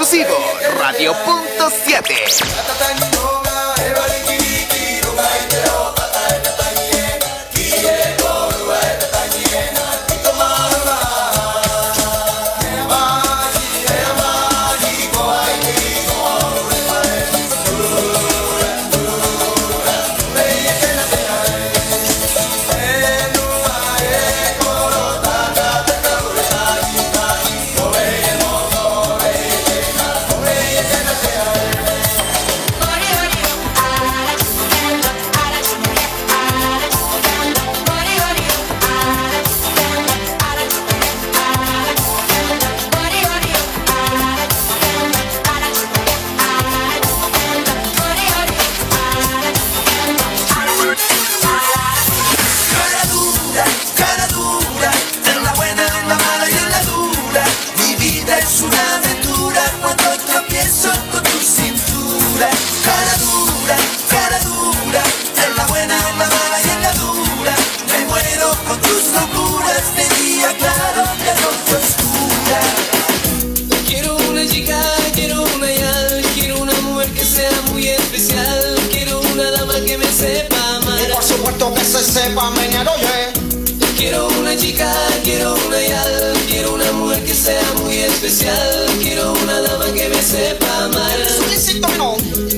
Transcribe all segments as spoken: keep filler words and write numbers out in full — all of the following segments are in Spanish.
Exclusivo Radio punto siete. Sepa menear, oye. Quiero una chica, quiero una yal, quiero una mujer que sea muy especial, quiero una dama que me sepa amar. Solicito no.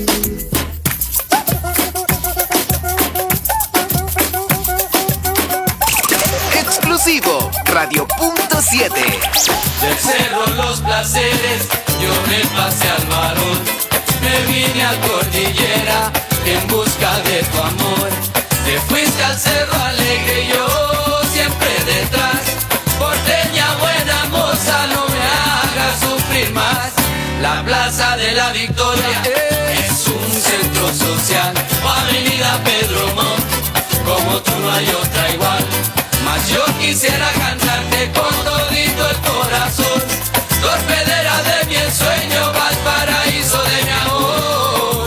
Exclusivo Radio punto siete. Del cerro los placeres, yo me pasé al varón, me vine a cordillera en busca de tu amor. Te fuiste al cerro alegre, yo siempre detrás. Porteña buena moza, no me hagas sufrir más. La plaza de la Victoria es un centro social, o avenida Pedro Montt, como tú no hay otra igual. Mas yo quisiera cantarte con todito el corazón, torpedera de mi ensueño, Valparaíso de mi amor.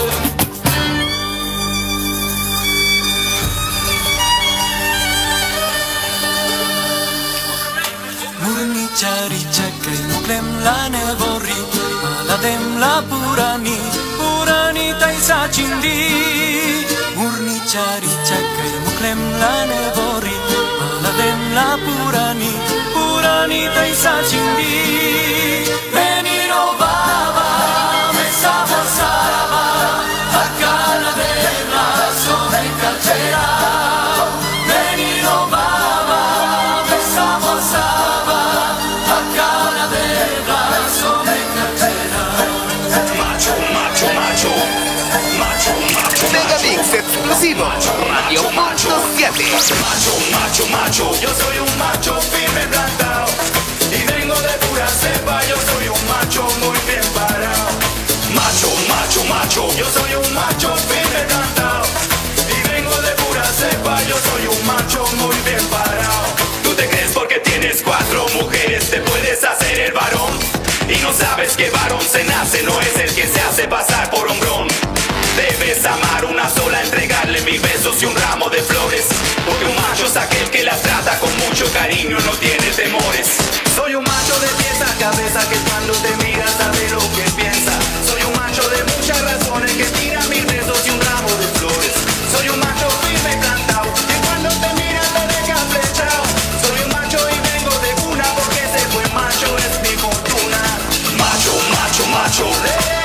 Murnicharicha kaimklem la neborri, maladem la purani, purani taisa chindi. Murnicharicha kaimklem la neborri, maladem la purani, purani taisa chindi. Menino baba, me sabosaba, acá la de brazo de calcera. Menino baba, me sabosaba. Megamix exclusivo Radio punto siete. Macho, macho, macho, yo soy un macho firme plantado y vengo de pura cepa, yo soy un macho muy bien parado. Macho, macho, macho, yo soy un macho firme plantado y vengo de pura cepa, yo soy un macho muy bien parado. Tú te crees porque tienes cuatro mujeres te puedes hacer el varón y no sabes que varón se nace, no es el que se hace pasar por hombrón. Debes amar una sola, entregarle mil besos y un ramo de flores, porque un macho es aquel que las trata con mucho cariño, no tiene temores. Soy un macho de pies a cabeza que cuando te mira sabe lo que piensa. Soy un macho de muchas razones que tira mil besos y un ramo de flores. Soy un macho firme plantado que cuando te mira te deja flechado. Soy un macho y vengo de cuna porque ese buen macho es mi fortuna. Macho, macho, macho, le.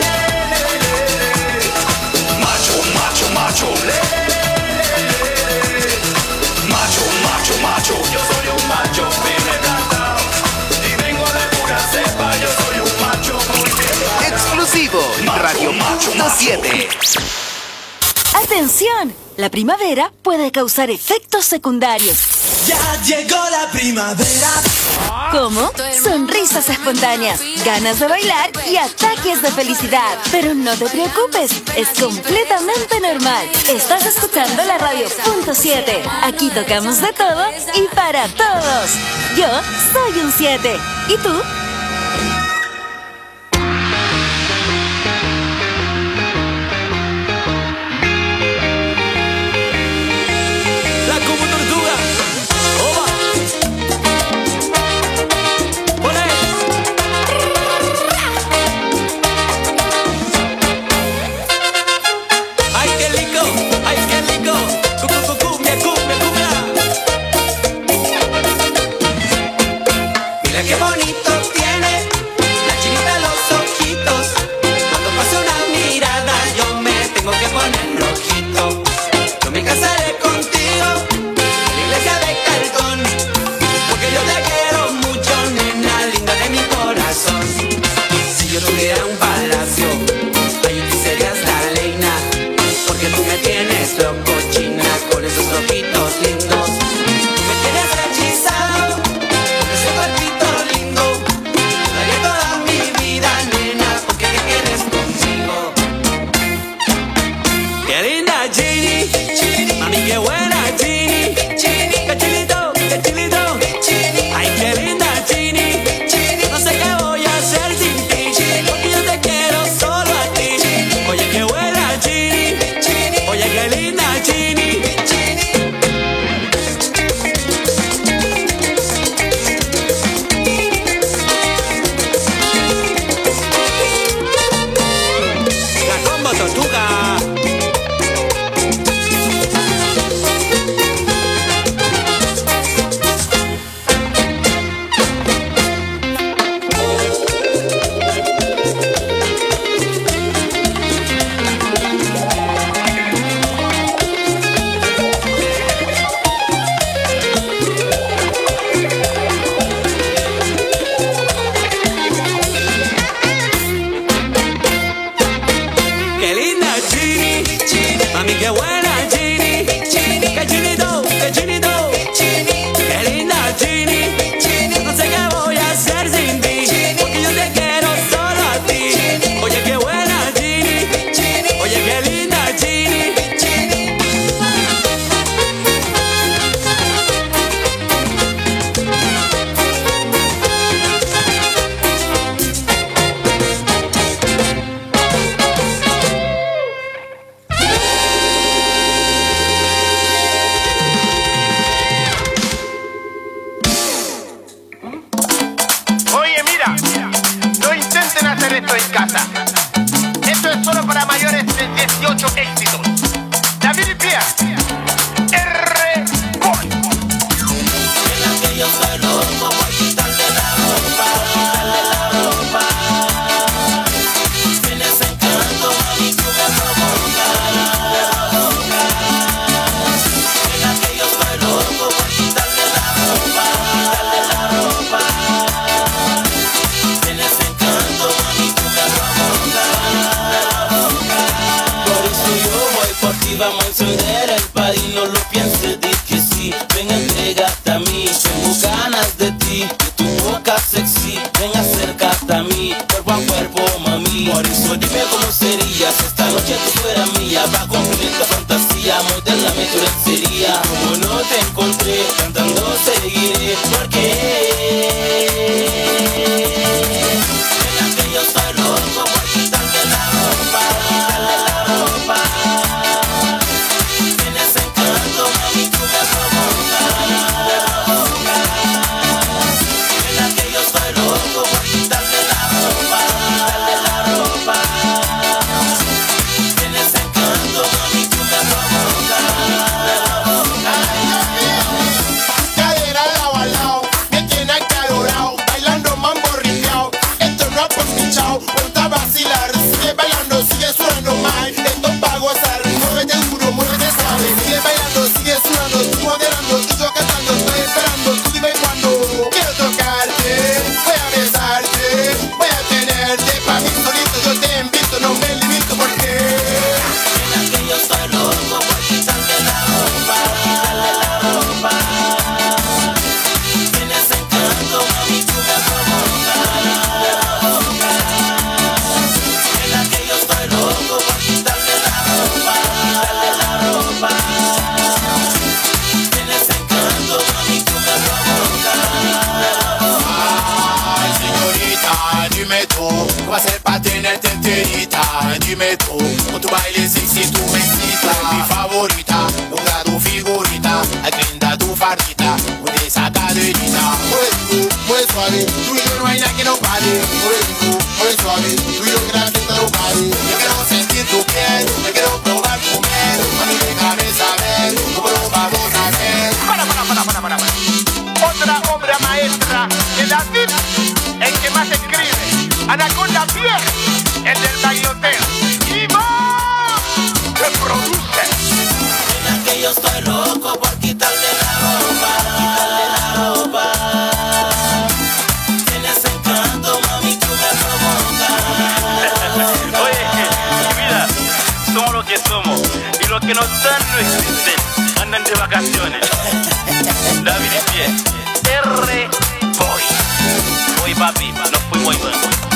Macho, macho, le, le, le. Macho, macho, macho, yo soy un macho firme plantado y vengo de pura cepa, yo soy un macho muy bien. Exclusivo Radio punto siete. ¡Atención! La primavera puede causar efectos secundarios. Ya llegó la primavera. ¿Cómo? Sonrisas espontáneas, ganas de bailar y ataques de felicidad. Pero no te preocupes, es completamente normal. Estás escuchando la Radio punto siete. Aquí tocamos de todo y para todos. Yo soy un siete. ¿Y tú? Mami, qué buena Gini, que chinito, que chinito, qué linda Gini. No sé qué voy a hacer sin ti, porque yo te quiero solo a ti. Oye, qué buena Gini, oye, qué linda Gini. Oye, mira, no intenten hacer esto en casa. Esto es solo para mayores de dieciocho éxitos. David Pia, R. Boy. Que yo soy loco por quitarle la ropa, quitarle la ropa. Tienes encanto, mami, tú me provocas, me provocas. Mira que yo soy loco por quitarle la ropa, quitarle la ropa. Tienes encanto, mami, tú me provocas, me provocas. Por eso yo voy por ti, vamos a encender el party, no lo pienses, di que sí. Ven, entrégate a mí, tengo ganas de ti, de tu boca sexy. Ven, acércate a mí, cuerpo a cuerpo, mami. Por eso dime cómo sería si esta noche tú fueras mía. Va a cumplir tu fantasía, modélame tu lencería. Como no te encontré, cantando seguiré, porque mira que yo soy loco por quitarte la ropa, quitarle la ropa. Tienes encanto, mami, tú me provocas, me provocas. Mira que yo soy loco por quitarte la ropa, quitarle la ropa. Tienes encanto, mami, tú me provocas, me provocas. Cadera lado a lado, me tiene acalorado, bailando mambo ripiao. Esto no ha pinchado, ponte a vacilar. Sigue bailando, sigue sudando mal. Esto es pa' gozar, muévete duro, muévete suave. Sigue bailando, sigue sudando, tú moderando, y yo cantando, estoy esperando. Tú dime cuándo quiero tocarte, voy a besarte, voy a tenerte pa' mí solito. Yo te invito, no me limito porque Mira que yo soy loco por quitarte la ropa, quitarle la ropa. Tienes encanto, mami, tú me provocas, me provocas. Mira que yo estoy loco por quitarte la ropa, quitarle la ropa. Tienes encanto, mami, tú me provocas, me provocas. ay, señorita, dime tú, ¿qué va a hacer para tenerte enterita? Dime tú, con tu baile sexy tú me excitas. Mi favorita, logra tu figurita, agrinda tu fardita, con esa caderita. Mueve tú, mueve suave, tú y yo no hay nada que no pare. Mueve tú, mueve suave, tú y yo que la fiesta no pare. Yo quiero sentir tu piel, yo quiero probar tu miel. Mami, déjame saber cómo lo vamos a hacer. Para, para, para, para, para, para. Otra obra maestra de David, el que más escribe. Anaconda Vieja, el del bailoteo. Y va, que produce. Mira que yo estoy loco por quitarle la ropa, quitarle la ropa. Tienes encanto, mami, tú me provocas. Oye, mi vida, somos lo que somos y los que no están no existen, andan de vacaciones. David y Pie, R. Boy. Oye, papi, nos fuimos igual.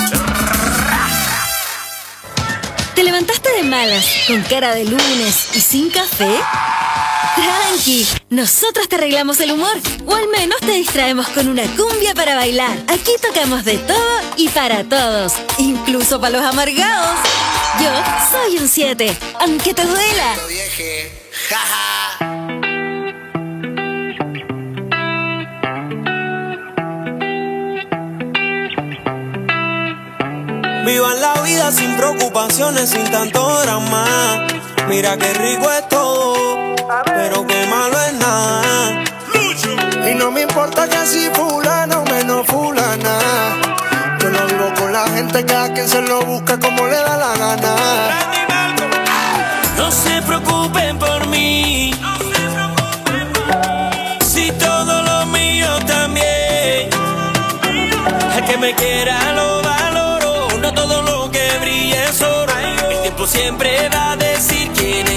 ¿Te levantaste de malas, con cara de lunes y sin café? Tranqui, nosotros te arreglamos el humor, o al menos te distraemos con una cumbia para bailar. Aquí tocamos de todo y para todos, incluso para los amargados. Yo soy un siete, aunque te duela. Lo dije, jaja. Vivan la vida sin preocupaciones, sin tanto drama. Mira qué rico es todo, pero qué malo es nada. Y no me importa que si fulano o menos fulana. Yo no vivo con la gente, cada quien se lo busca como le da la gana. No se preocupen por mí, si todo lo mío también. El que me quiera lo valoro, no todo lo que brille es oro. El tiempo siempre va a decir quién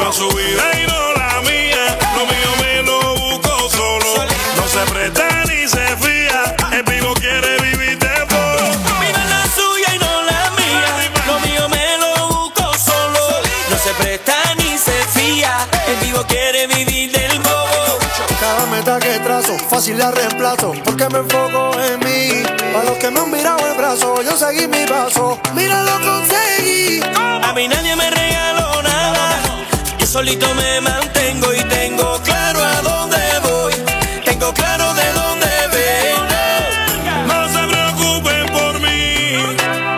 Viva su vida y no la mía. Lo mío me lo busco solo. No se presta ni se fía. El vivo quiere vivir de bobo. Viva la suya y no la mía. Lo mío me lo busco solo. No se presta ni se fía. El vivo quiere vivir del bobo. Cada meta que trazo, fácil la reemplazo, porque me enfoco en mí. Para los que me han mirado el brazo, yo seguí mi paso. Mira, lo conseguí. A mí nadie me regaló nada. Yo solito me mantengo y tengo claro a dónde voy. Tengo claro de dónde vengo. No se preocupen por mí.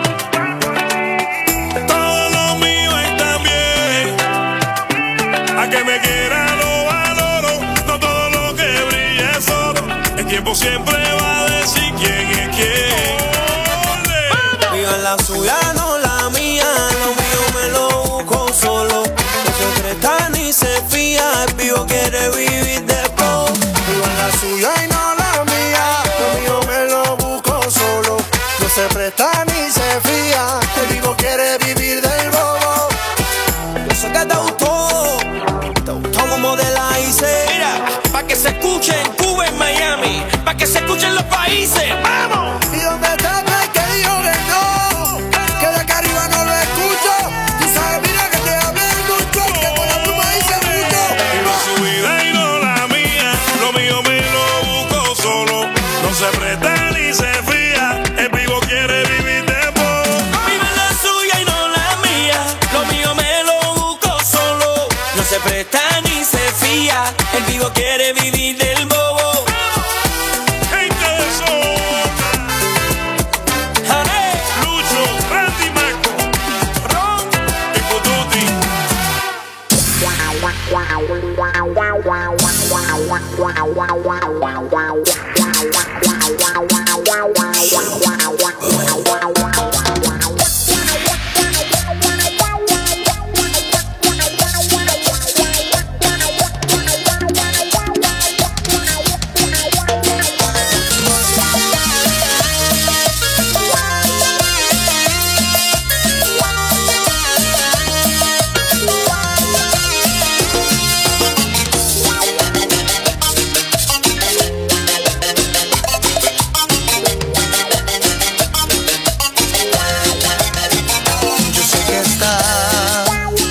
Todo lo mío está bien. A que me quiera lo valoro. No todo lo que brilla es oro. El tiempo siempre va a decir quién es quién. Viva la suya, no la mía. Lo mío me lo busco solo. No se presta ni se fía. El vivo quiere vivir de poco. Viva la suya y no la mía. Lo mío me lo busco solo. No se presta ni se fía. El vivo quiere vivir del bobo. Eso que te gustó, te gustó como de la hice. Mira, pa' que se escuche en Cuba, en Miami, pa' que se escuchen los países. ¡Vamos! ¿Y dónde está el que dijo que no? Que de acá arriba no lo escucho. Tú sabes, mira que te hablé mucho, que con la pluma hice mucho. Viva su vida y no la mía. Lo mío me lo busco solo. No se presta ni se fía. El vivo quiere vivir de bobo. Viva la suya y no la mía. Lo mío me lo busco solo. No se presta ni se fía. El vivo quiere vivir del bobo. Gente de zona. ¡Jare! Lucho, Randy Marco, ¡Ron! y Pututi. Yo sé que estás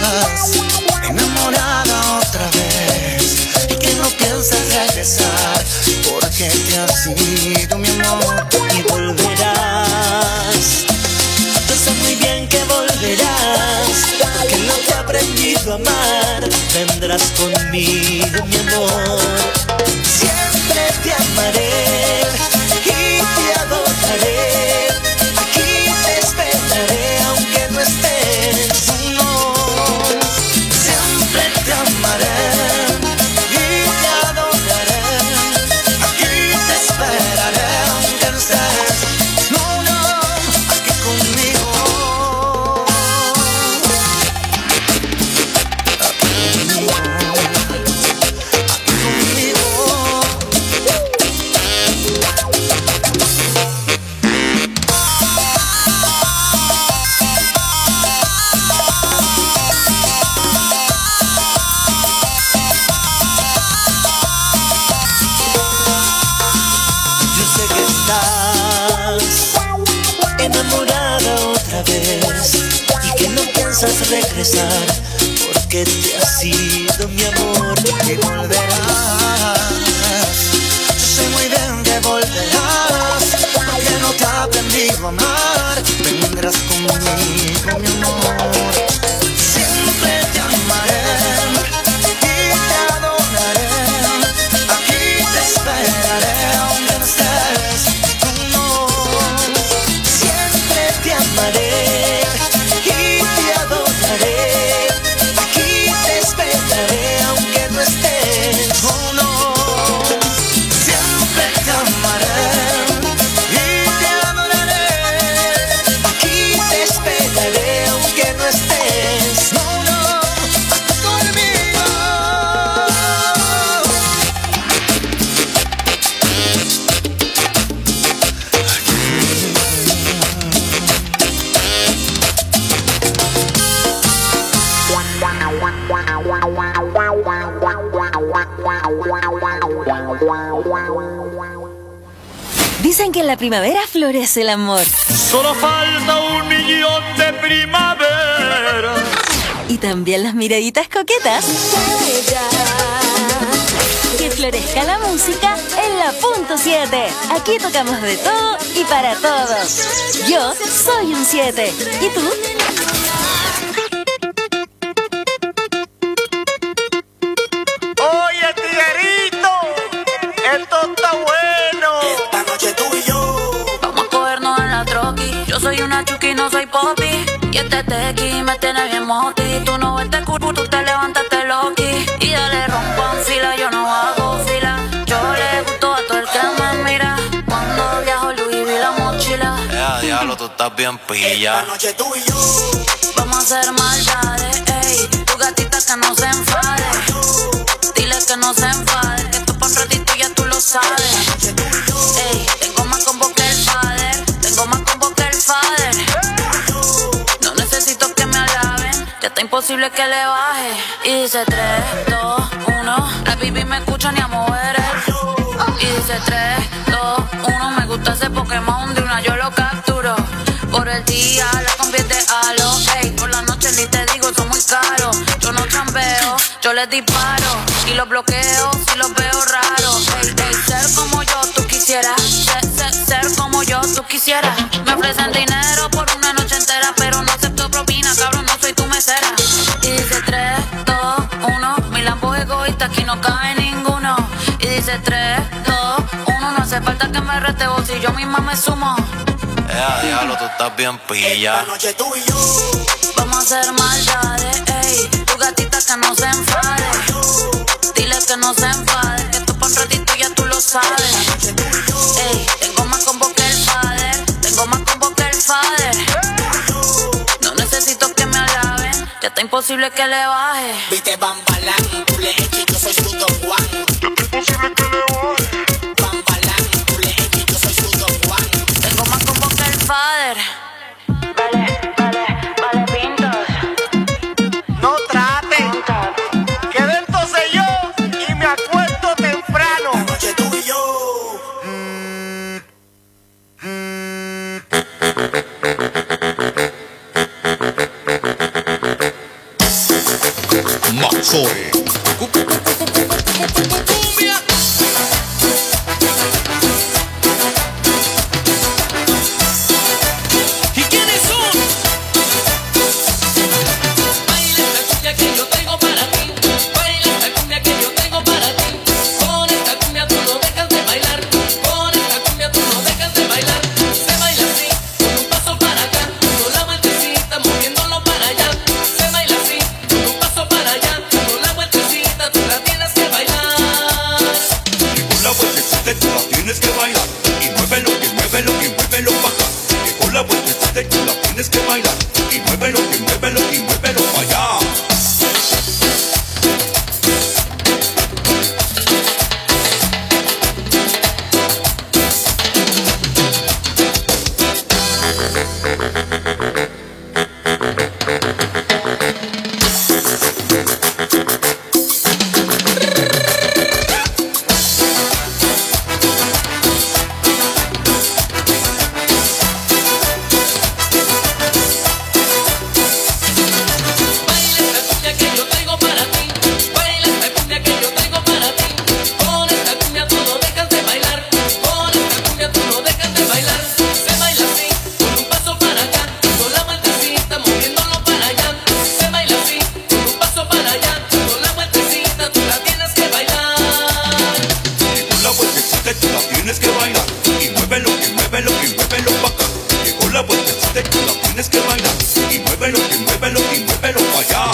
enamorada otra vez y que no piensas regresar porque te has ido, mi amor, y volverás. Yo sé muy bien que volverás, porque no te he aprendido a amar. Vendrás conmigo, mi amor. Siempre te amaré y te adoraré. Aquí te esperaré aunque no estés. No, Siempre te amaré y te adoraré. Aquí te esperaré aunque no estés. no, no, aquí conmigo. Yo sé que estás enamorada otra vez y que no piensas regresar porque te has ido, mi amor, Que volverás. Yo sé muy bien que volverás porque no te he aprendido a amar. Vendrás conmigo, mi amor. Siempre te amaré y te adoraré. Aquí te esperaré aunque no estés. No, siempre te amaré y te adoraré. Aquí te esperaré aunque no estés. oh, no. Siempre te amaré y te adoraré. Aquí te esperaré aunque no Dicen que en la primavera florece el amor. Solo falta un millón de primavera. Y también las miraditas coquetas. Que florezca la música en la punto siete. Aquí tocamos de todo y para todos. Yo soy un siete. ¿Y tú? Oye, tiguerito, esto está bueno. Esta noche tú y yo vamos a cogernos en la troqui. Yo soy una chuki, no soy popi. Y este tequi me tiene bien moti. Tú no ves este culo, tú te levantaste loqui. Y dale rompan fila, yo no hago fila. Yo le gusto a todo el que me mira. Cuando viajo Louis vi la mochila. Ya, diablo, tú estás bien pilla. esta noche tú y yo Vamos a hacer maldades, ey. Tu gatita que no se enfade. Dile que no se enfade. Que esto pa' un ratito ya tú lo sabes. Ey, tengo más combo que el father. Tengo más combo que el father. No necesito que me alaben. Ya está imposible que le baje. Y dice tres, dos, uno. La baby me escucha ni a mover el. Y dice tres, dos, uno. Me gusta ese Pokémon de una yo lo capturo. Por el día la convierte a lo. Ey, por la noche ni te digo, son muy caros. Yo no chambeo, yo les disparo. Y los bloqueo si los veo raros. Ey, ey, ser como yo tú quisieras. Ser, ser, ser como yo tú quisieras. Me ofrecen dinero por una noche entera, pero no acepto propina, cabrón, no soy tu mesera. Y dice tres, dos, uno. Mi lambo egoísta, aquí no cabe ninguno. Y dice tres, dos, uno. No hace falta que me reste vos si yo misma me sumo. Ya, diablo, tú estás bien pilla. esta noche tú y yo Vamos a hacer maldades, ey. Tu gatita que no se enfade. Dile que no se enfade. Que esto pa' un ratito ya tú lo sabes. Ey, tengo más combo que el father. Tengo más combo que el father. No necesito que me alaben. Ya está imposible que le baje. viste Bambalán, tú le eches, yo soy su Don Juan. Imposible que le baje. Bambalán, tú le eches, yo soy su Don Juan. Tengo más combo que el father. Vale, vale, vale, pintos. No traten, que dentro sé yo y me acuesto temprano. Esta noche tú y yo Maxore. ¿Y quiénes son? Baila esta cumbia que yo tengo para ti. Baila esta cumbia que yo tengo para ti. Con esta cumbia tú no dejas de bailar. Con esta cumbia tú no dejas de bailar. Se baila así, con un paso para acá. Dando la vueltecita, moviéndolo para allá. Se baila así, con un paso para allá. Dando la vueltecita, tú la tienes que bailar. Y con la vueltecita tú la tienes que bailar. Y muévelo, y muévelo, y muévelo pa' acá. Y con la vueltecita tú la tienes que bailar. Y muévelo, y muévelo, y muévelo pa' allá. Baila esta cumbia que yo tengo para ti. Baila esta cumbia que yo tengo para ti. Con esta cumbia tú no dejas de bailar. Con esta cumbia tú no dejas de bailar. Se baila así, con un paso para acá. Dando la vueltecita, moviéndolo para allá. Se baila así, con un paso para allá. Dando la vueltecita, tú la tienes que bailar. Y con la vueltecita tú la tienes que bailar. Y muévelo, y muévelo, y muévelo pa' acá. Y con la vueltecita tú la tienes que bailar. Y muévelo, y muévelo, y muévelo pa' allá.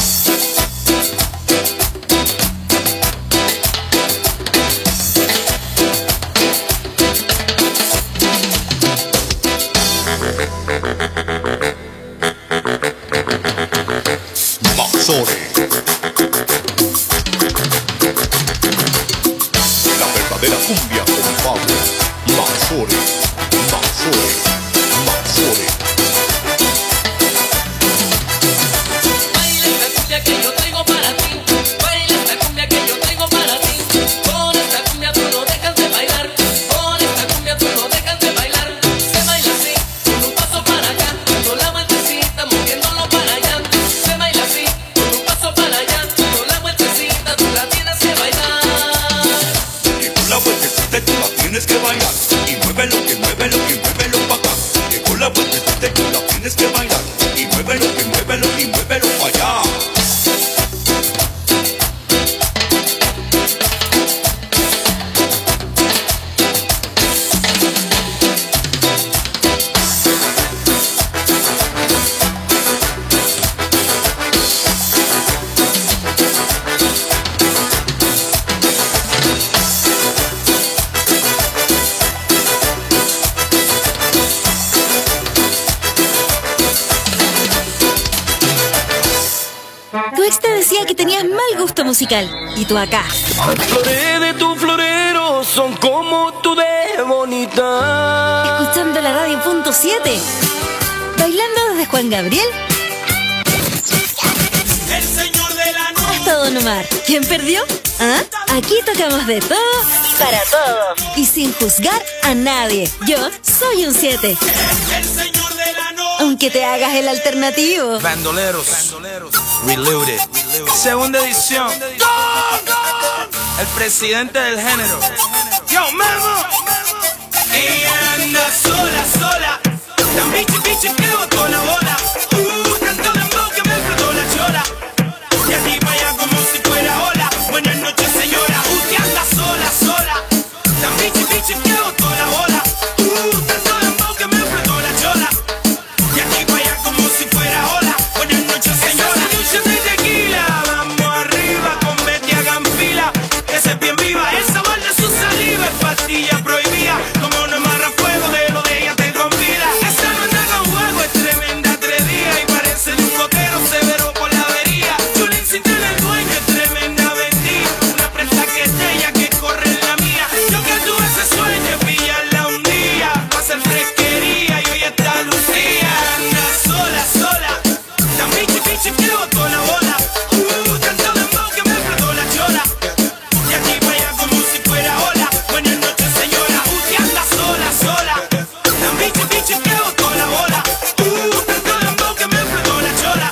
Maxore. La verdadera cumbia con Pablo. Maxore. Maxore. Maxore. muévelo, y muévelo, y muévelo para allá. Tu ex te decía que tenías mal gusto musical. Y tú acá. Las flores de tu florero son como tú de bonita. Escuchando la radio punto siete. Bailando desde Juan Gabriel El señor de la noche. hasta Don Omar. ¿Quién perdió? ¿Ah? Aquí tocamos de todo para todos. Y sin juzgar a nadie. Yo soy un siete. El señor de la noche. Aunque te hagas el alternativo. Bandoleros, Reloaded, segunda edición. El presidente del género. Yo, Memo. Ella anda sola, sola. Tan bichi, bichi que botó la bola. Uh, tanto dembow que me explotó la chola. Y aquí para allá como si fuera ola. Buenas noches, señora. Usted anda sola, sola. Tan bichi, bichi que botó la bola. Uh, tanto dembow que me explotó la chola. Y aquí para allá como si fuera ola. Buenas noches, señora. Esa de tequila. Vamos arriba con Betty hagan fila. Esa es bien viva. El sabor de su saliva es pastilla prohibida. Como no amarra fuego de lo de ella te convida. Esa no anda con juego, es tremenda atrevida. Y parece de un coquero severo por la avería. Chulín sin tener dueño, es tremenda vendida. Una presa que es de ella que corre en la mía. Yo que tuve ese sueño, pillarla un día. Pa' hacer fresquería y hoy está Lucía. Anda sola, sola. Tan bichi, bichi que botó la bola. Uh, tanto dembow que me explotó la chola. Y aquí para allá como si fuera ola. Buenas noches, señora. Usted anda sola, sola. Tan bichi, bichi que botó la bola. Uh, tanto dembow que me explotó la chola.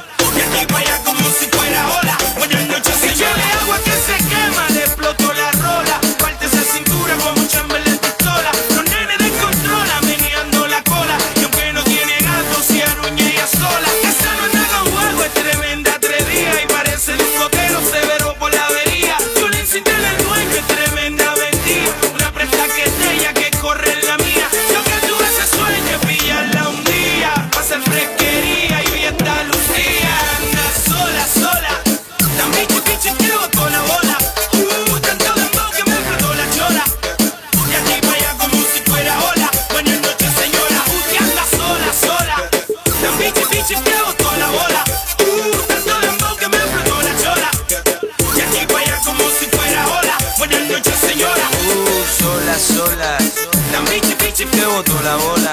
Y aquí para allá como si fuera ola. Buenas noches, señora. De agua que se quema, le explotó la rola. Parte esa cintura como Chamberlain pistola. Los nenes descontrolan, meneando la cola. Y aunque no tiene gato, se aruña ella sola. Esa no anda con juego, es tremenda atrevida. Y parece de un coquero severo por la avería. Chulín sin tener dueño, es tremenda vendida. Una presta que es de ella que corre en la mía. Yo que tuve ese sueño, pillarla un día. Pa' hacer fresquería y hoy está Lucía. Anda sola, sola. Tan bichi, bichi que botó la bola. Uh, tanto dembow que me explotó la chola. Y aquí para allá como si fuera ola. Buenas noches, señora. Usted anda sola, sola. Tan bichi, bichi que botó la bola. Uh, tanto dembow que me explotó la chola. Y aquí para allá como si fuera ola. Buenas noches, señora. Uh, sola, sola. Tan bichi, bichi Que botó la bola.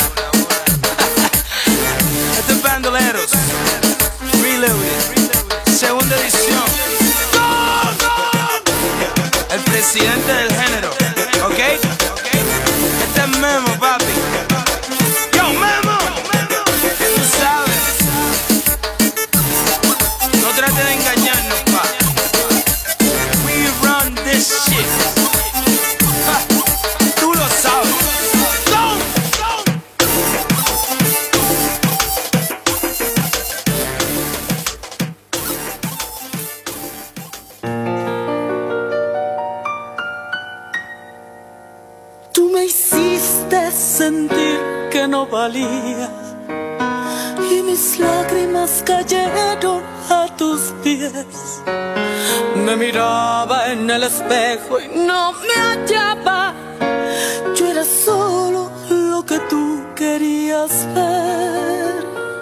Estos bandoleros. Reloaded, segunda edición. El presidente del género. ¿Ok? Este es Memo, papi. Yo, Memo. Tú sabes. No trates de engañarnos, pa. We run this shit. Ja, tú lo sabes. Go, go. Tú me hiciste sentir que no valía y mis lágrimas cayeron a tus pies. Me miraba en el espejo y no me hallaba. Yo era solo lo que tú querías ver.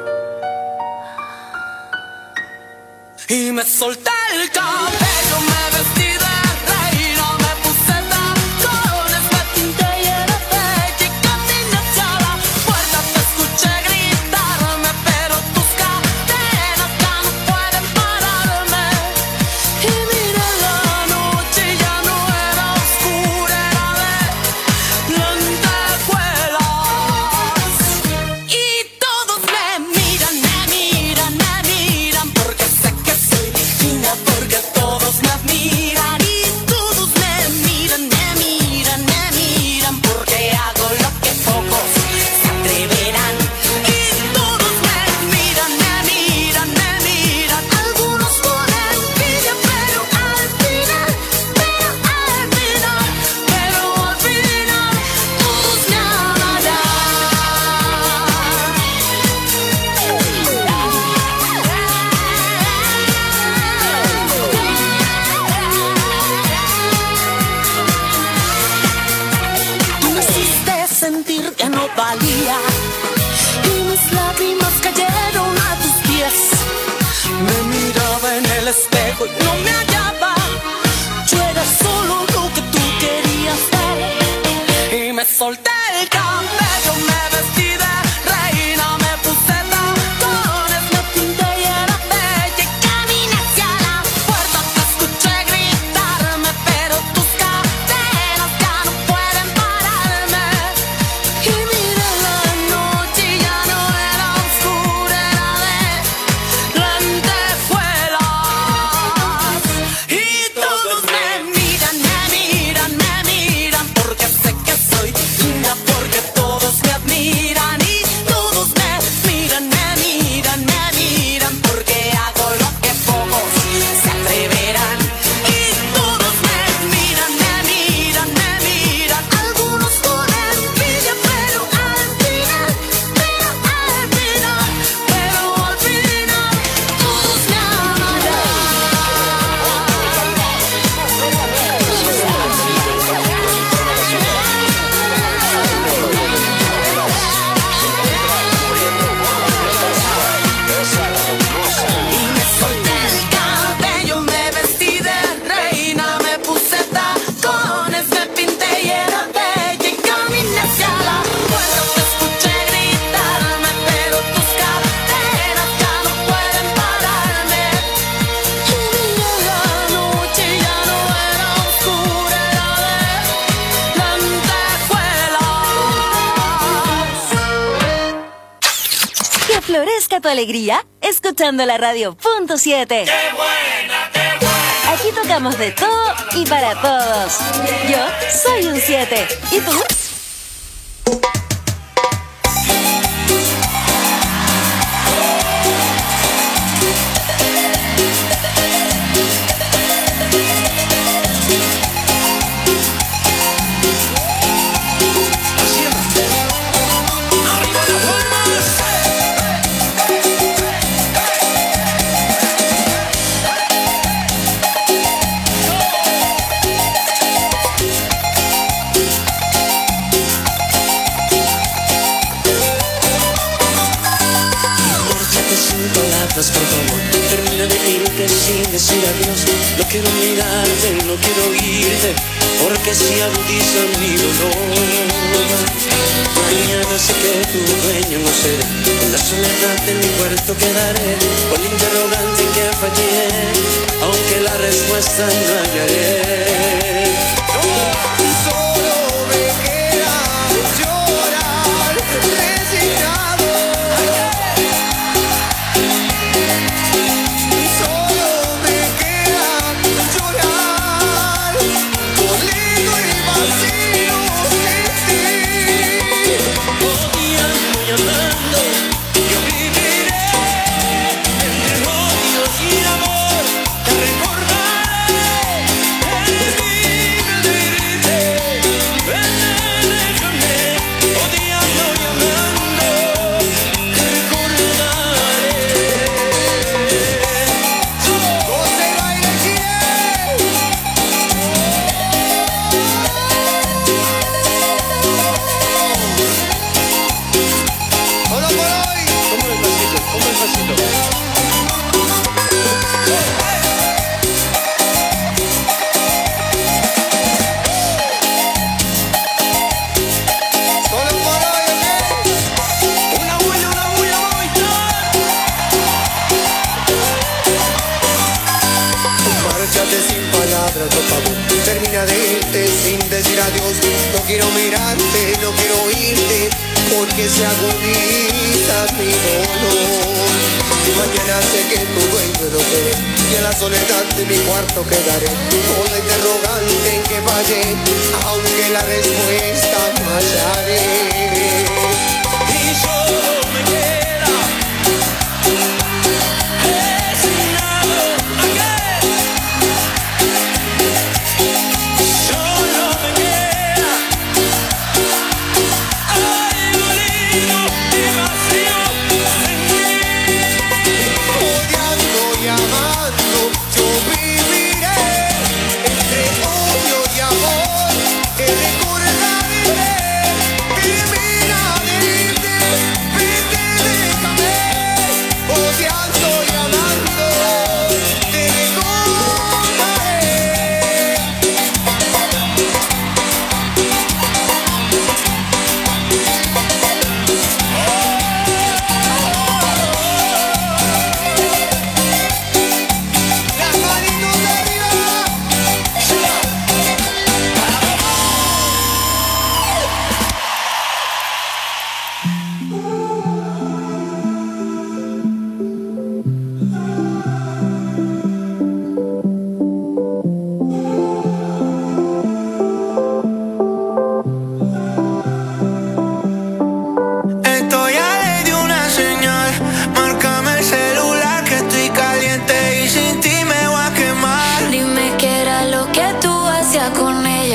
Y me solté el cabello, me vestí de reina, me puse tacones, me pinté y era bella y caminé hacia la puerta. Te escuché gritarme, pero tus cadenas ya no pueden pararme. Y miré la noche y ya no era oscura, era de lentejuelas. Y todos me miran, me miran, me miran, porque sé que soy divina, porque todos me admiran. y no me hallaba. Yo era solo lo que tú querías ser. Y me solté el cabello, me vestí de reina, me puse tacones, me pinté y era bella y caminé hacia la puerta. Te escuché gritarme, pero tus cadenas ya no pueden pararme. Y miré la noche y ya no era oscura, era de lentejuelas. Y todos me miran, me miran, me miran, porque sé que soy linda, porque todos me admiran. Y todos me miran, me miran, me miran, porque hago lo que pocos se atreverán. Y todos me miran, me miran, me miran, algunos con envidia, pero al final, pero al final, pero al final, todos me amarán. Y me solté el cabello, me vestí de reina, me puse tacones, me pinté y era bella y caminé hacia la puerta. Te escuché gritarme, pero tus cadenas ya no pueden pararme. Y miré la noche y ya no era oscura, era de lentejuelas. Que florezca tu alegría escuchando la radio punto siete. Aquí tocamos de todo y para todos. Yo soy un siete. ¿Y tú? Márchate sin palabras, por favor. Termina de irte sin decir adiós. No quiero mirarte, no quiero oírte, porque si agudiza mi dolor. Mañana sé que tu dueño no seré. En la soledad de mi cuarto quedaré, con el interrogante en que fallé, aunque la respuesta no hallaré. Solo me queda llorar, resignado. Solo me queda llorar, dolido y vacío sin ti. Odiando y amando, yo viviré entre odios y amor. Te recordaré el día de irte, venenarme. Odiando y amando, te recordaré. José Baile Chile. Solo por hoy. ¿Cómo el pasito? ¿Cómo el pasito? Solo por hoy, ¿ok? Una buena, una buena, Márchate sin palabras, por favor. Termina de irte sin decir adiós. No quiero mirarte, no quiero oírte, porque se agudiza mi dolor. Mañana sé que tu dueño no seré, y en la soledad de mi cuarto quedaré, con la interrogante en que fallé, aunque la respuesta no hallaré. y solo me queda resignado. Solo me queda ay, dolido y vacío en mí. Odiando y amando, yo viviré entre odio y amor, que recordaré. Termina de irte,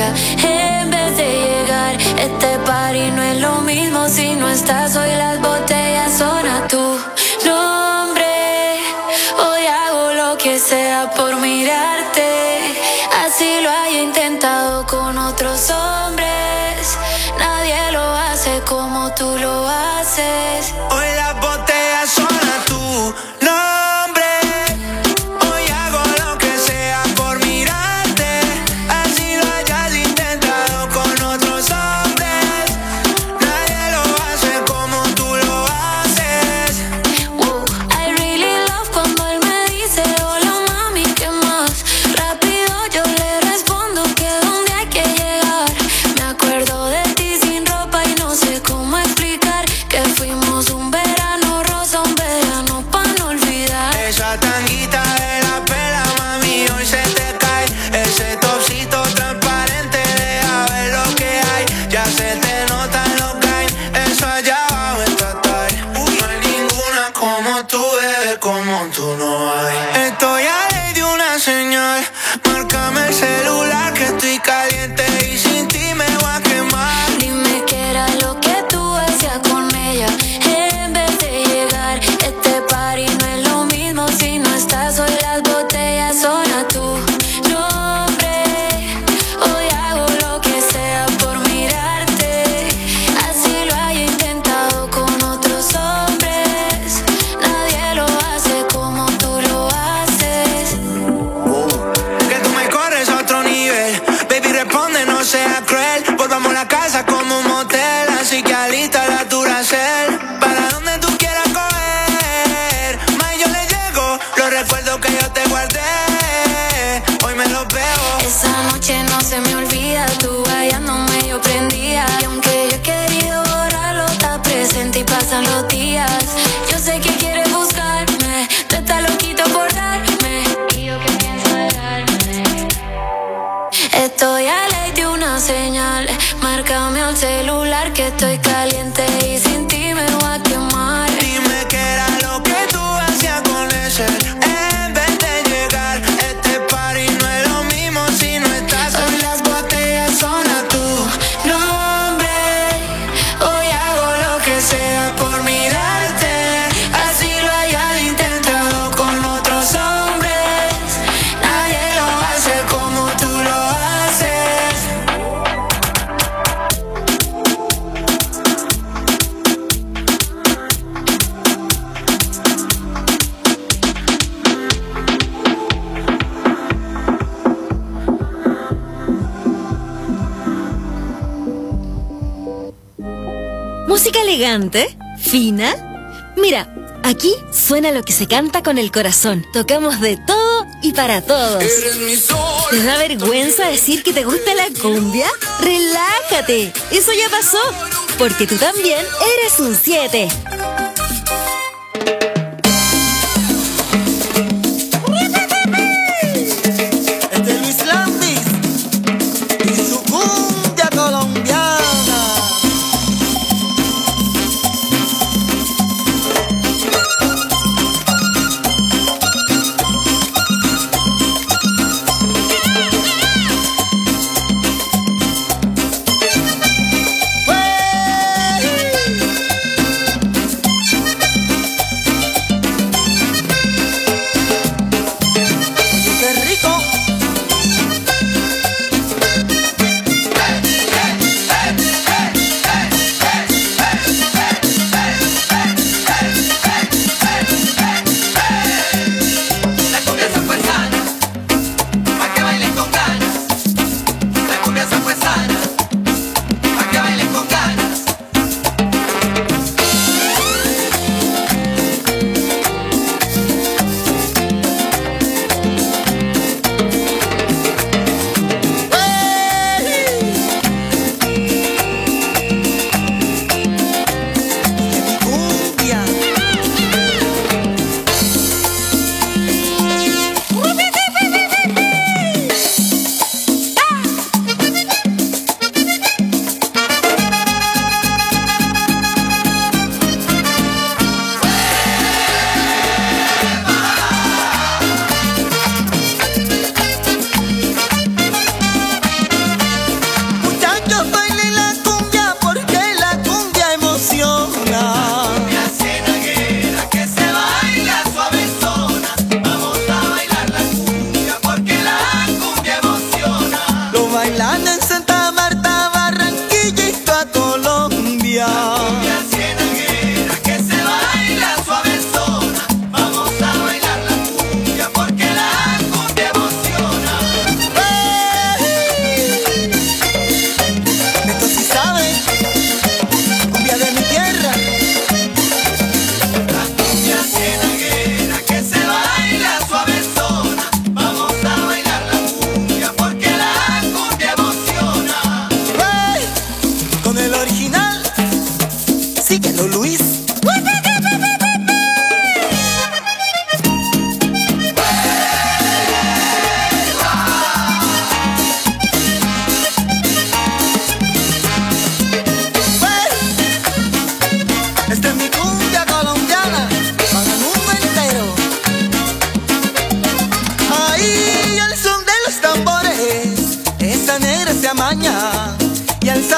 ella en vez de llegar. Este party no es lo mismo si no estás. Hoy las botellas son a tu nombre. Hoy hago lo que sea por mirarte. Así lo haya intentado con otros hombres. Nadie lo hace como tú lo haces. Hoy las botellas son a tu nombre. Hoy hago lo que sea por mirarte. Así lo hayas intentado con otros hombres. Nadie lo hace como tú lo haces. Whoa, I really love cuando él me dice hola mami, ¿qué más? Rápido yo le respondo que donde hay que llegar. Me acuerdo de ti sin ropa y no sé cómo explicar que fuimos un verano rosa, un verano pa' no olvidar. Esa tanguita de la pela, mami, hoy se te cae. Ese topsito transparente, deja ver lo que hay. Ya se te notan los gains, eso allá abajo está tal. No hay ninguna como tú, bebé, como tú no hay. Estoy a ley de una señal, márcame el celular que estoy caliente y sin ti me voy a quemar. Dime qué era lo que tú hacías con ella en vez de llegar. Este party no es lo mismo si no estás. Hoy las botellas son a tu nombre. Hoy hago lo que sea por mirarte. Así lo haya intentado con otros hombres. Nadie lo hace como tú lo haces. Que tú me corres a otro nivel. Baby, responde, no seas cruel. Volvamos a la casa como un motel. Así que alista la Duracell. Para donde tú quieras coger. Más yo le llego. Los recuerdos que yo te guardé. Hoy me los veo. Esa noche no se me olvida. Tú hallándome yo prendía. Y aunque yo he querido borrarlo, está presente y pasan los días. Yo sé que quieres buscarme. Tú estás loquito por darme. Y yo que pienso darme. Estoy a ley de una señal. Márcame al celular que estoy caliente y sin ti me voy a quemar. Dime qué era lo que tú hacías con ese. En vez de llegar, este party no es lo mismo si no estás. Hoy las botellas son a tu nombre. Hoy hago lo que sea por mirarte. Así lo hayas intentado con otros hombres. Nadie lo hace como tú lo haces. Música elegante, fina. Mira, aquí suena lo que se canta con el corazón. Tocamos de todo y para todos. ¿Te da vergüenza decir que te gusta la cumbia? Relájate, eso ya pasó, porque tú también eres un siete. Este es Luis Landis y su cumbia colombiana.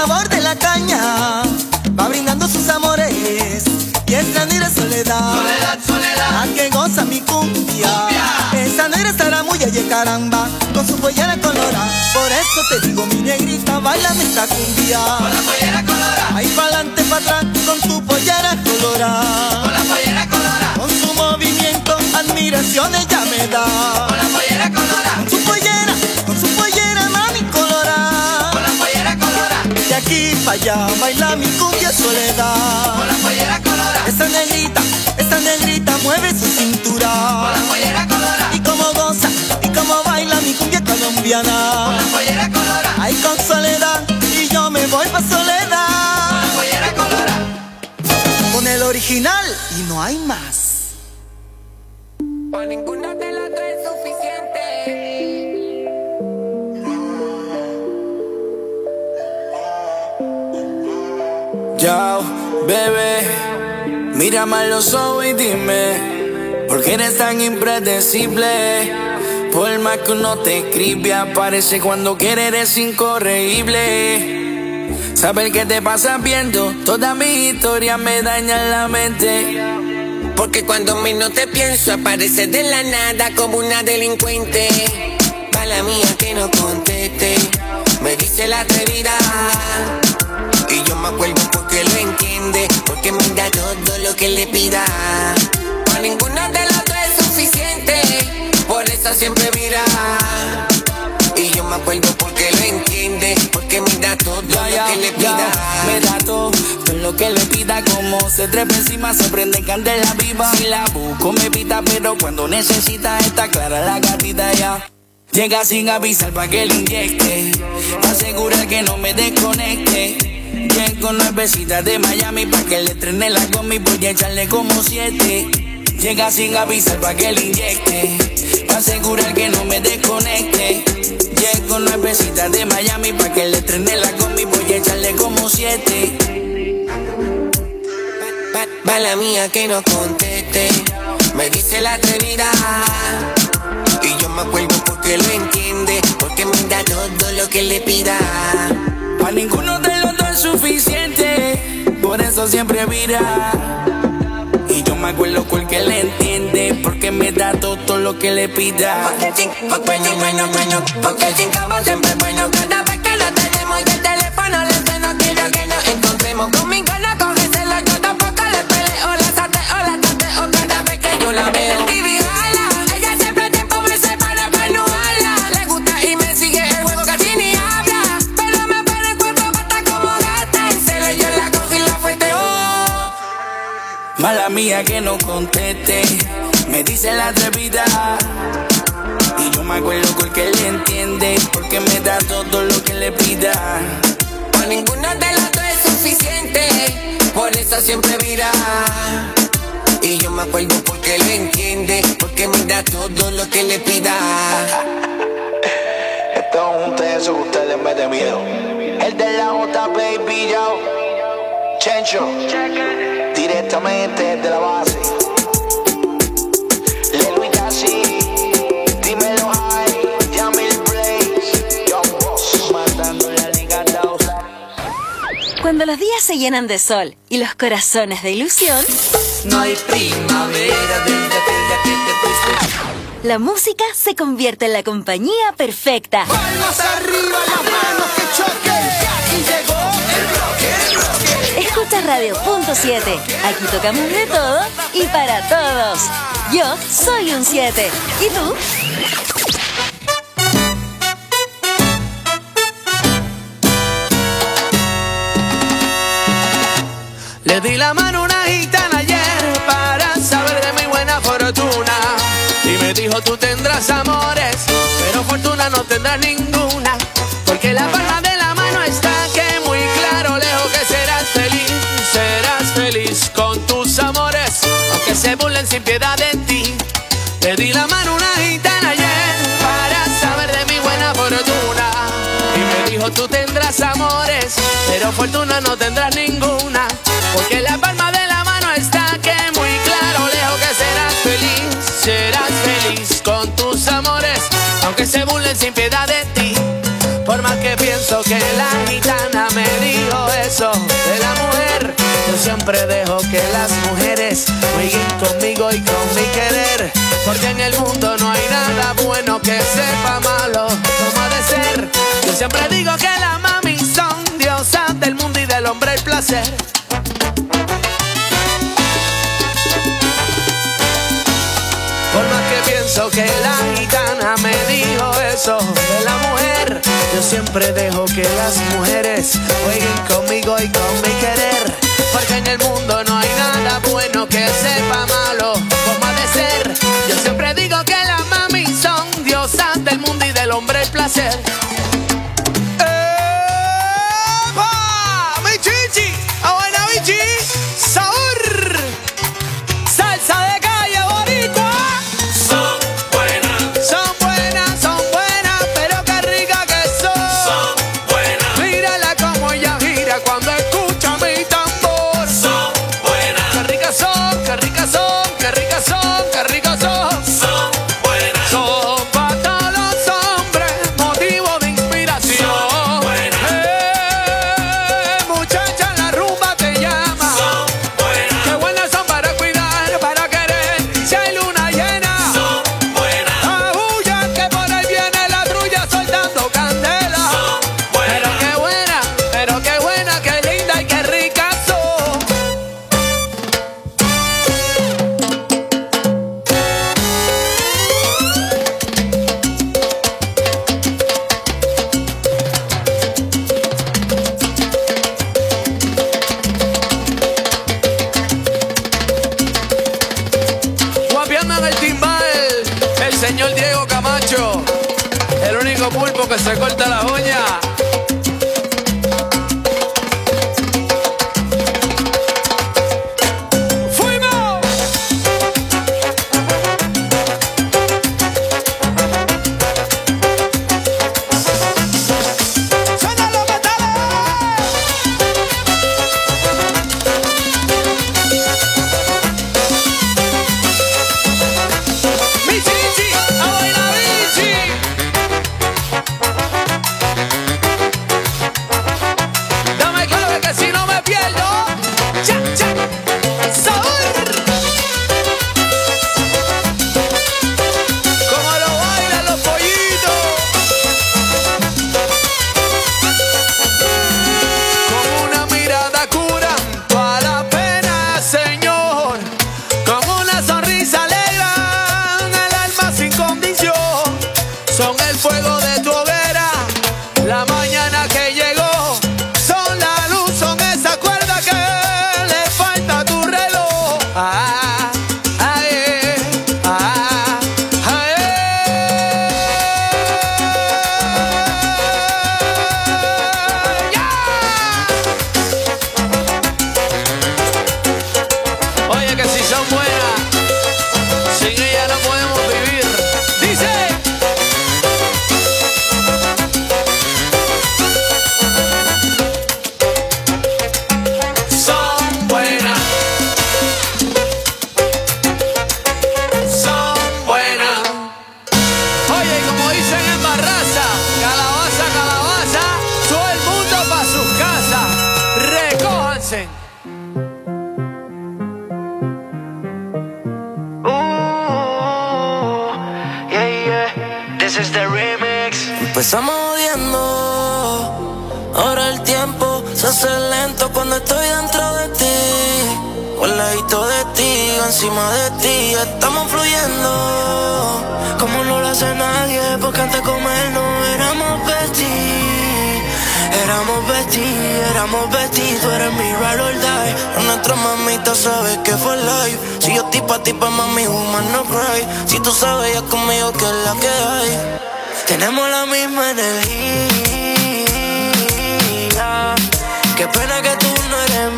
sabor de la caña va brindando sus amores y esta negra soledad, Soledad, soledad. a que goza mi cumbia, Cumbia. esa negra estará muy y caramba con su pollera colorada. Por eso te digo, mi negrita, bailame esta cumbia Con la pollera colorada. ahí pa'lante pa' atrás con tu pollera colorada. Con la pollera colorada. Con su movimiento admiración ella me da. Con la pollera colorada. Con su pollera, con su pollera mami colorada. Con la pollera colorada. De aquí pa' allá baila mi cumbia soledad. Con la pollera colorada. Esta negrita, esta negrita mueve su cintura. Con la pollera colorada. Y como goza, y como baila mi cumbia colombiana. Con la pollera colorada. Ay con soledad, y yo me voy pa' soledad. Con la pollera colorada. Con el original, y no hay más. Por ninguna de las tres es suficiente. Yo, bebé, mírame a los ojos y dime, ¿por qué eres tan impredecible? Por más que uno te escribe, aparece cuando quiere, eres incorregible. Saber qué te pasa viendo, toda mi historia me daña la mente. Porque cuando menos te pienso, aparece de la nada como una delincuente. Mala mía que no conteste, me dice la atrevida. Y yo me acuerdo porque lo entiende, porque me da todo lo que le pida. Para ninguna de las dos es suficiente, por eso siempre mira. Y yo me acuerdo porque lo entiende, porque me da todo Ya, ya, lo que le ya, pida. me da todo, todo lo que le pida. Como se trepa encima, se prende candela viva. Si la busco me pita, pero cuando necesita está clara la gatita ya. Llega sin avisar pa' que le inyecte, pa' asegurar que no me desconecte. Llego nuevecita de Miami pa' que le estrene la gomi, voy a echarle como siete. Llega sin avisar pa' que le inyecte, pa' asegurar que no me desconecte. Llego nuevecita de Miami pa' que le estrene la gomi, voy a echarle como siete. Mala mía que no conteste, me dice la atrevida. Y yo me acuerdo porque lo entiende, porque me da todo lo que le pida. Pa' ninguno de los dos es suficiente, por eso siempre vira. Y yo me acuerdo porque le entiende, porque me da todo lo que le pida. Porque ching, porque bueno, bueno, bueno, porque el chingamos siempre es bueno. Cada vez que lo tenemos y el teléfono le suena, quiero que nos encontremos. Conmigo no cógeselo, yo tampoco le peleo, la sateo, la tateo cada vez que yo la veo. Y vigala, ella siempre tiempo me separa para no hablar. Le gusta y me sigue el juego, casi ni habla. Pero me para el cuerpo, basta como gata. Y se le dio la coja y la fuerte, oh. Mala mía que no conteste, me dice la atrevida. Y yo me acuerdo porque le entiende, porque me da todo lo que le pida. Por ninguna de las dos es suficiente, por eso siempre vira. Y yo me acuerdo porque lo entiende, porque me da todo lo que le pida. Esto es un teso que usted le mete miedo. El de la J, baby, yo. Chencho, directamente de la base. Lelo y Tassi, dímelo ahí. Yamil Blaze, Young Boss, matando la liga dos. Cuando los días se llenan de sol y los corazones de ilusión, No hay primavera desde aquella que te fuiste. la música se convierte en la compañía perfecta. Palmas arriba, las manos que choquen. Y llegó el bloque, el bloque. Escucha Radio Punto siete. Aquí tocamos de todo y para todos. Yo soy un siete. ¿Y tú? Le di la mano a una gitana ayer para saber de mi buena fortuna. Y me dijo, tú tendrás amores, pero fortuna no tendrás ninguna. Porque la palma de la mano está que muy claro, lejos que serás feliz. Serás feliz con tus amores, aunque se burlen sin piedad de ti. Le di la mano a una gitana ayer para saber de mi buena fortuna. Y me dijo, tú tendrás amores, pero fortuna no tendrás ninguna. Porque la palma de la mano está que muy claro, lejos que serás feliz. Serás feliz con tus amores, aunque se burlen sin piedad de ti. Por más que pienso que la gitana me dijo eso de la mujer, yo siempre dejo que las mujeres jueguen conmigo y con mi querer. Porque en el mundo no hay nada bueno que sepa malo como ha de ser. Yo siempre digo que las mami son diosas del mundo y del hombre el placer. Por más que pienso que la gitana me dijo eso de la mujer, yo siempre dejo que las mujeres jueguen conmigo y con mi querer. Porque en el mundo no hay nada bueno que sepa malo como ha de ser. Yo siempre digo que las mami son diosas del mundo y del hombre el placer. ¡Epa! ¡Mi chichi! ¡A buena bichi! ¡Sabor! ¡Salsa de calle boricua! Son buenas, Son buenas, son buenas, pero qué rica que son. son buenas, Mírala como ella gira cuando escucha mi tambor. son buenas, Qué ricas son, qué ricas son, qué ricas son, qué ricas son. son buenas, Son para todos los hombres motivo de inspiración. Son buenas. Eh, muchacha, la rumba te llama. son buenas, Qué buenas son para cuidar, para querer. Si hay luna llena, son buenas, aúlla que por ahí viene la trulla soltando candela. son Pero buenas. qué buena, pero qué buena, qué linda y qué rica son. Guapiando en el timbal, el señor Diego Camacho, el único pulpo que se corta la uña. ¡Fuimos! ¡Suenan los metales! ¡Mi chichi! ¡A bailar bichi! Dame clave que si no me pierdo. ¡Cha, cha! ¡Sabor! Como lo bailan los pollitos. Con una mirada curan toda la pena, Señor. Con una sonrisa alegran el alma sin condición. Son el fuego de tu hoguera, la mañana que llegó. Son la luz, son esa cuerda que le falta a tu reloj. Ah, ah, eh, ah, ah, eh. ¡Ya! Oye, que si son buenas, sin ella no podemos vivir. Dice. Son buenas, son buenas. Oye, y como dicen en Barraza, calabaza, calabaza, todo el mundo pa' sus casas. Recójanse. Yeah, yeah. This is the remix. Empezamos odiando, ahora el tiempo se hace lento cuando estoy dentro de ti. O al ladito de ti, o encima de ti, estamos fluyendo como no lo hace nadie, porque antes de comer no éramos besties. Éramos besties, éramos besties, tú eres mi ride or die. A nuestra mamita sabes que fue live. Si yo estoy pa' ti, pa' mami, woman no cry. Si tú sabes ya conmigo que es la que hay. Tenemos la misma energía. Qué pena que tú no eres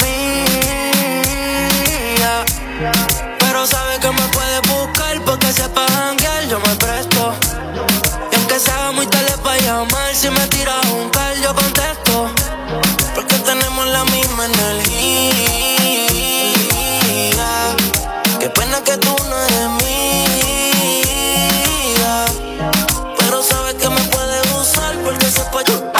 mía. Pero sabes que me puedes buscar, porque sepa janguear, yo me presto. Y aunque sea muy tarde pa' llamar, si me tiras un call yo contesto. Porque tenemos la misma energía. Qué pena que tú no eres mía. Pero sabes que me puedes usar, porque sepa yo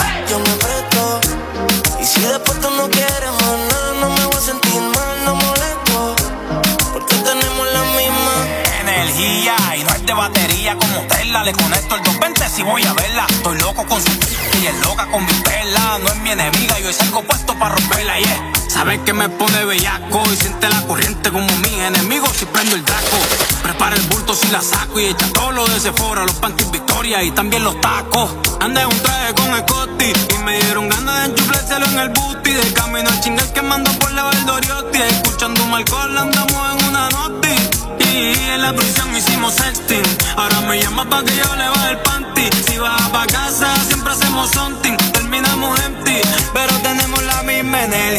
energía y no es de batería como Tesla. Le conecto el doscientos veinte si voy a verla. Estoy loco con su y es loca con mi perla. No es mi enemiga, yo salgo puesto para romperla, yeah. Sabes que me pone bellaco y siente la corriente como mi enemigo si prendo el taco. Prepara el bulto si la saco y echa todo lo de Sephora, los panties Victoria y también los tacos. Anda en un traje con Scotty y me dieron ganas de enchuflárselo en el booty. De camino al chingal que mando por la Valdoriotti. Escuchando un alcohol andamos en una noti. Y en la prisión hicimos sexting. Ahora me llama pa' que yo le baje el panty. Si vas pa' casa siempre hacemos something. Terminamos empty, pero tenemos la misma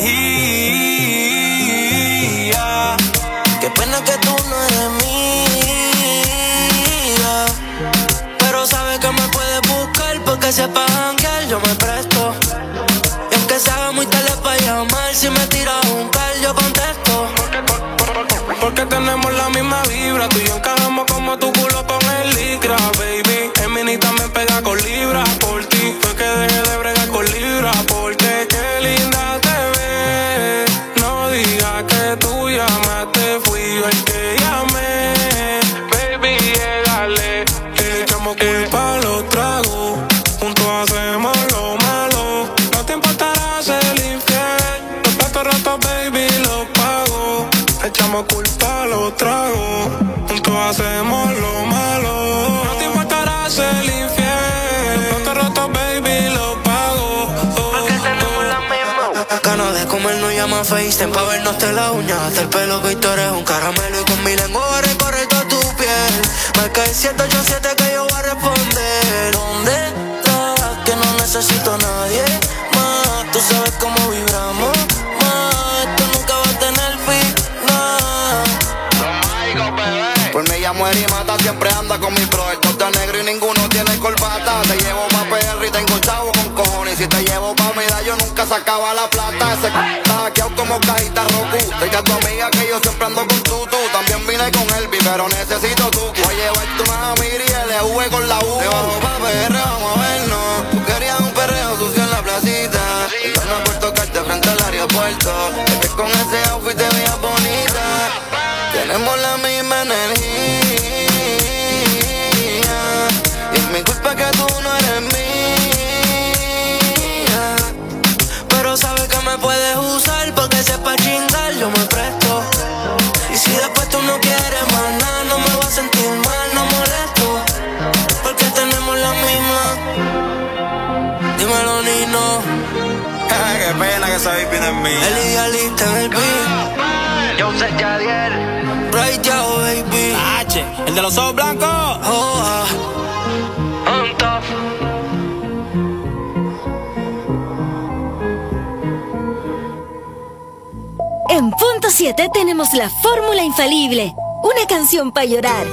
energía. Qué pena que tú no eres mía, pero sabes que me puedes buscar porque sepas janguear, yo me presto. Y aunque se haga muy tarde para llamar, si me tiras un call yo contesto. Porque tenemos la misma vibra, tú y yo encajamos como tu culo con el licra, baby. Emini también pega con libra por ti. Fue que dejé de bregar con libra porque qué linda te ves. No digas que tú llamaste, fui yo el que llamé. Baby, llegale, que echamos culpa a los tragos. Juntos hacemos lo malo. No te importará ser infiel. Los platos rotos, baby, los pago. Echamos culpa a los tragos. Juntos hacemos lo malo. No te importará ser infiel. Los platos rotos, baby, los pago. Porque tenemos la misma. Ganas de comer no llama FaceTime pa' vernos de la uña. Hasta el pelo que tú eres un caramelo. Y con mi lengua recorre toda tu piel. Marca el siete ocho siete que yo voy a responder. ¿Dónde estás? Que no necesito a nadie más. Tú sabes cómo vibramos más. Esto nunca va a tener final. Por mí ella muere y mata, siempre anda con mi brother. Dos de negro y ninguno tiene corbata. Te llevo pa' P R y tengo chavo con cojones. Y si te llevo pa' Mida yo nunca sacaba la plata. Ese c*** está hackeado como cajita Roku. Diga a tu amiga que yo siempre ando con tutu. También vine con Elvi, pero necesito tu. Voy a llevarte una amiga y L V con la U. Te bajo pa' P R, vamos a vernos. Tú querías un perreo sucio en la placita. Y yo no por tocarte frente al aeropuerto. Es que con ese outfit te veías bonita. Tenemos la misma energía. Y es mi culpa que tú no eres mía. Pero sabes que me puedes usar porque sepa chingar, yo me presto. Y si después tú no quieres más nada, no me voy a sentir mal, no molesto. Porque tenemos la misma. Dímelo, Nino. Qué pena que esa baby no es mía. El idealista en el beat. Yo sé Jadiel. Right yo, baby. H, el de los ojos blancos. Oh, ah. On top. En punto siete tenemos la fórmula infalible. Una canción para llorar.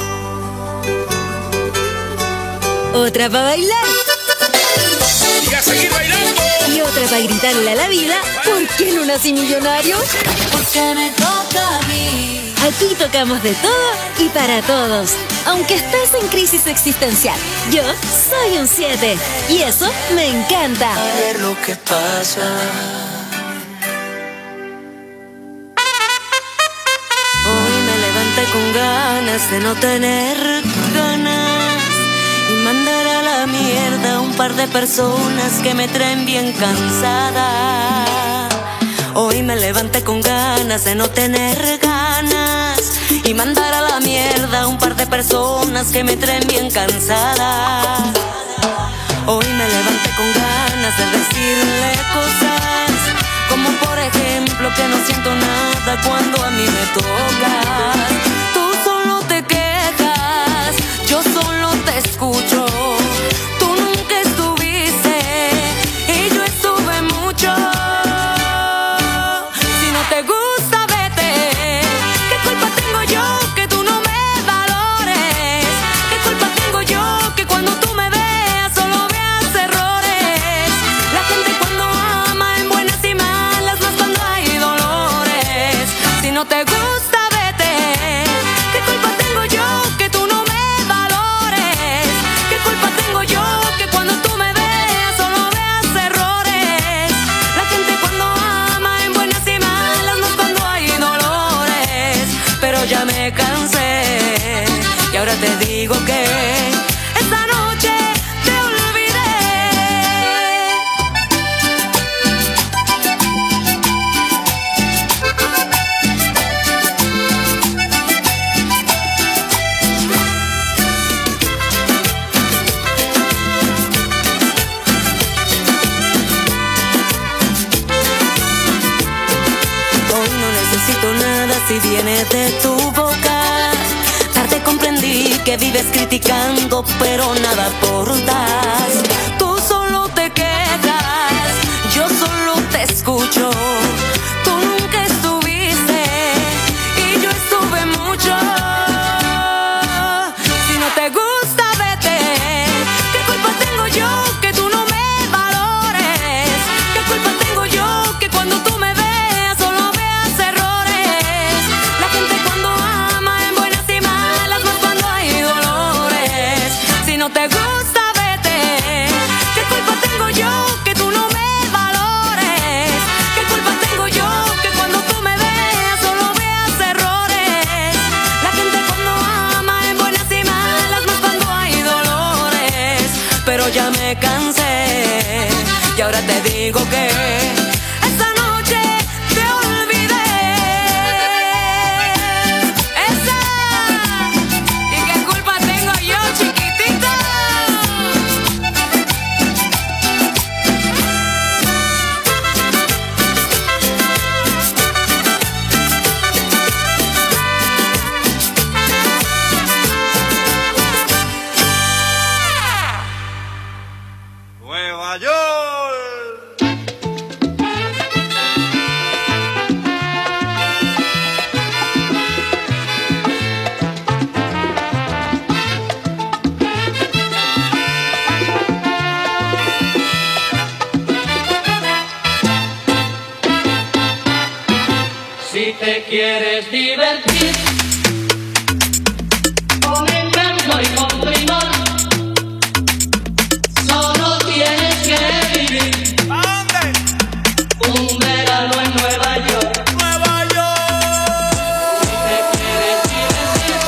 Otra para bailar. Y a seguir bailando. Y otra para gritarle a la vida. ¿Por qué no nací millonario? Porque me toca a mí. Aquí tocamos de todo y para todos. Aunque estés en crisis existencial, yo soy un siete. Y eso me encanta. A ver lo que pasa. Hoy me levanté con ganas de no tener ganas y mandar a la mierda a un par de personas que me traen bien cansada. Hoy me levanté con ganas de no tener ganas y mandar a la mierda a un par de personas que me traen bien cansada. Hoy me levanté con ganas de decirle cosas como por ejemplo que no siento nada cuando a mí me tocas. Tú solo te quejas, yo solo te escucho. Tú nunca estuviste y yo estuve mucho. Si no te gusta, vete. ¿Qué culpa tengo yo que tú no me valores? ¿Qué culpa tengo yo que cuando tú me veas solo veas errores? La gente cuando ama en buenas y malas, más cuando hay dolores. Si no te gusta, vete. ahora te digo que esta noche te olvidé. Hoy no necesito nada si viene de tu boca. Tarde comprendí que vives criticando, pero nada aportas. Tú solo te quejas, yo solo te escucho. Tú nunca estuviste y yo estuve mucho. Si no te gusta, vete. ¿Qué culpa tengo yo que tú no me valores? ¿Qué culpa tengo yo que cuando tú me veas solo veas errores? La gente cuando ama en buenas y malas, más cuando hay dolores. Si no te gusta, vete. ¿Qué culpa tengo yo que tú no me valores? ¿Qué culpa tengo yo que cuando tú me veas solo veas errores? La gente cuando ama en buenas y malas, más cuando hay dolores. Pero ya me cansé y ahora te digo que esta noche te olvidé. Esa. ¿Y qué culpa tengo yo, chiquitita? Nueva York. Si te quieres divertir con encanto y con primor, solo tienes que vivir un verano en Nueva York. Nueva York. Si te quieres divertir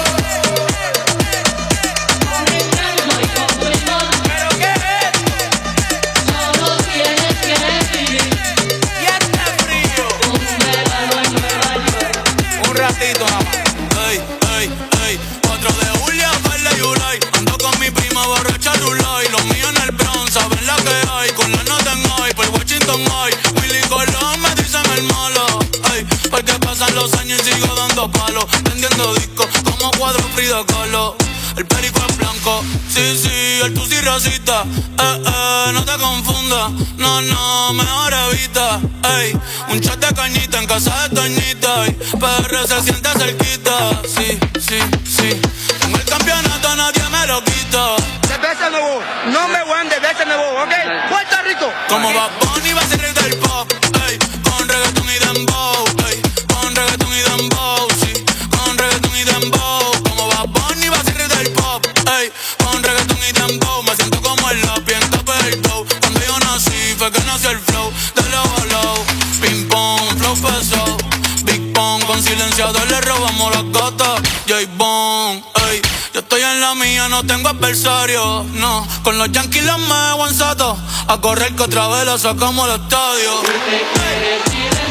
con encanto y con primor, ¿Pero qué es? solo tienes que vivir Y este frío. un verano en Nueva York. Un ratito nada más. Ey, ey, ey. cuatro de julio, verde y Ulay. Ando con mi prima borracha Rulay. Los míos en el Bronx, saben la que hay. Con la nota en high, por Washington High. Willy Colón me dicen el malo. Ey, porque pasan los años y sigo dando palos. Vendiendo discos como cuadro Frida Kahlo. El perico es blanco, sí, sí, el tusi rosita. Eh, eh, no te confundas, no, no, mejor evita. Ey, un shot de cañita en casa de Toñita. Ey, P R se siente cerquita, sí, sí, sí. Con el campeonato nadie me lo quita. De veces me voy, no me voy, de veces me voy, ¿ok? Puerto Rico. Como Bad Bunny va a ser rey del pop, ey, con reggaeton y dembow, ey, con reggaeton y dembow, sí, con reggaeton y dembow. Como Bad Bunny va a ser rey del pop, ey, con reggaeton y dembow. Me siento como el lápiz en tope del flow. Cuando yo nací fue que nació el flow de low a low. Ping pong, flow pesado, Big Pong, con silenciador le robamos las gatas. J-Bone, ey, yo estoy en la mía, no tengo adversario, no. Con los Yankees los me aguanzato, a correr que otra vez la sacamos al estadio. Si te quieres divertir